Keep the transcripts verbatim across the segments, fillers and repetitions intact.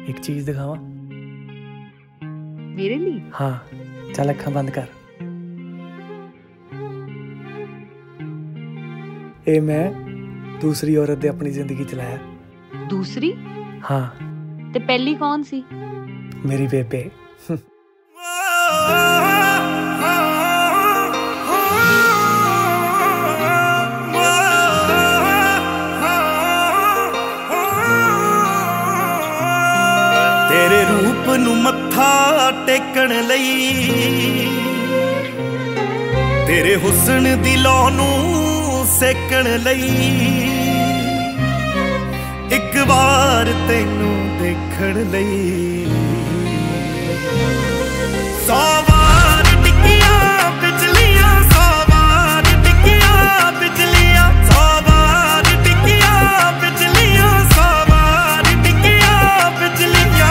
एक चीज दिखावा मेरे लिए। हाँ चल अखा बंद कर। ए मैं दूसरी औरत दे अपनी जिंदगी चलाया। दूसरी? हाँ ते पहली कौन सी? मेरी बेबे। तेरे रूप नू मत्था टेकण लई, तेरे हुस्न दी लौ नू सेकण लई, एक बार तेनू देखण लई सौ वार टिकिया बिजलियां, सौ वार टिकिया बिजलियां, सौ वार टिकिया बिजलियां, सौ वार टिकिया बिजलियां।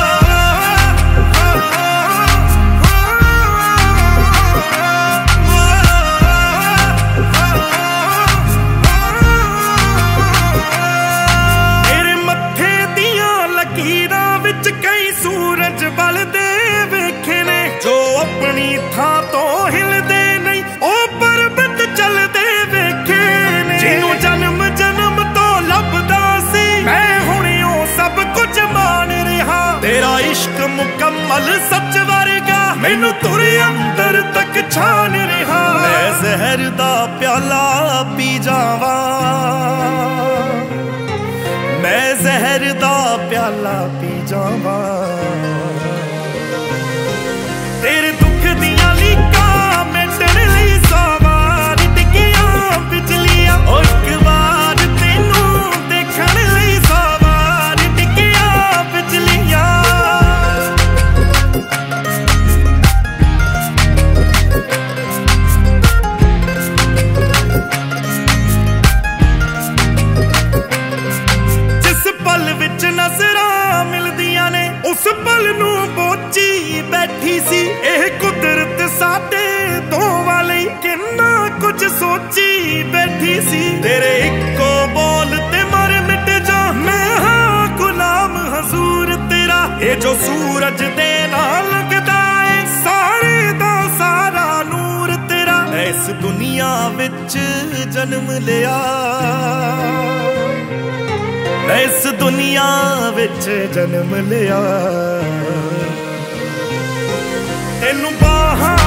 तेरे मत्थे दियां लकीरां विच कई सूरज बलदे वेखे ने, जो अपनी थां तो हिलदे नहीं ओ पर्वत चलदे वेखे ने। जिन्नू जन्म जन्म तो लभदा सी मैं हुण ओ सब कुछ मान रिहा, तेरा इश्क मुकम्मल सच वर्गा मैनू तुर अंदर तक छान रिहा। मैं जहर दा प्याला पी जावां, मैं जहर दा प्याला पी जावां, तेरे दुख दियां लीकां मिटण लई सौ वार टिकियां बिजलियां, ओ एक बार तेनू देखण लई सौ वार टिकियां बिजलियां। जिस पल विच नज़रां मिलदियां ने उस पल नू बोची बैठी सी एह कुदरत साडे दोवां लई किन्ना कुछ सोची बैठी सी। तेरे इक्को बोल ते मर मिट जा मैं हां गुलाम हजूर तेरा, ए जो सूरज दे नाल लगदा है सारे दा सारा नूर तेरा। मैं इस दुनिया विच जन्म लिया, मैं इस दुनिया विच जन्म लिया, तेनू बाहां